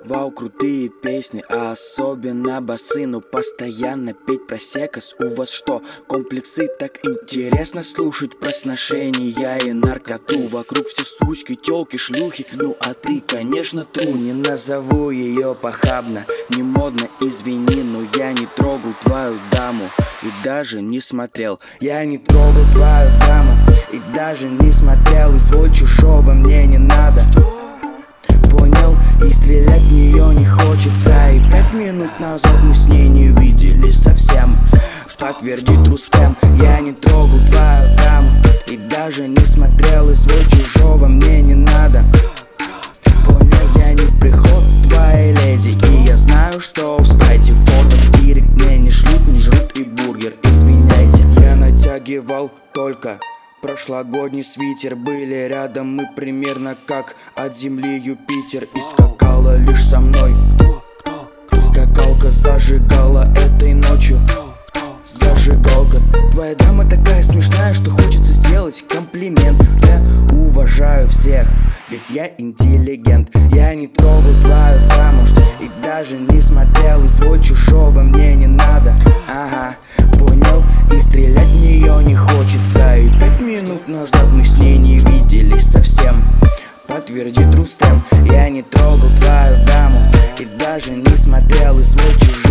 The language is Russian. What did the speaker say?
Вау, крутые песни, а особенно басы. Ну постоянно петь про секс. У вас что, комплексы? Так интересно слушать про сношения и наркоту. Вокруг все сучки, тёлки, шлюхи. Ну а ты, конечно, тру. Не назову ее похабно, не модно, извини, но я не трогал твою даму и даже не смотрел. Я не трогал твою даму и даже не смотрел. И свой чужого мне не надо, понял? И стрелять в нее не хочется. И 5 минут назад мы с ней не виделись совсем. Подтвердит Рустем. Я не трогал твою даму и даже не смотрел. И свой чужого мне не надо, понял? Я не приход твоей леди. И я знаю, что в спрайте фото в директ мне не шлют, не жрут и бургер, извиняйте. Я натягивал только прошлогодний свитер. Были рядом мы примерно как от земли Юпитер. И скакала лишь со мной. Скакалка зажигала этой ночью. Зажигалка. Твоя дама такая смешная, что хочется сделать комплимент. Я уважаю всех, ведь я интеллигент. Я не трогал твою даму и даже не смотрел. И свой чужого мне не надо, ага, понял? И стрелять в нее не хочется. И 5 минут назад мы с ней не виделись совсем. Подтвердит Рустем. Я не трогал твою даму и даже не смотрел. И свой чужой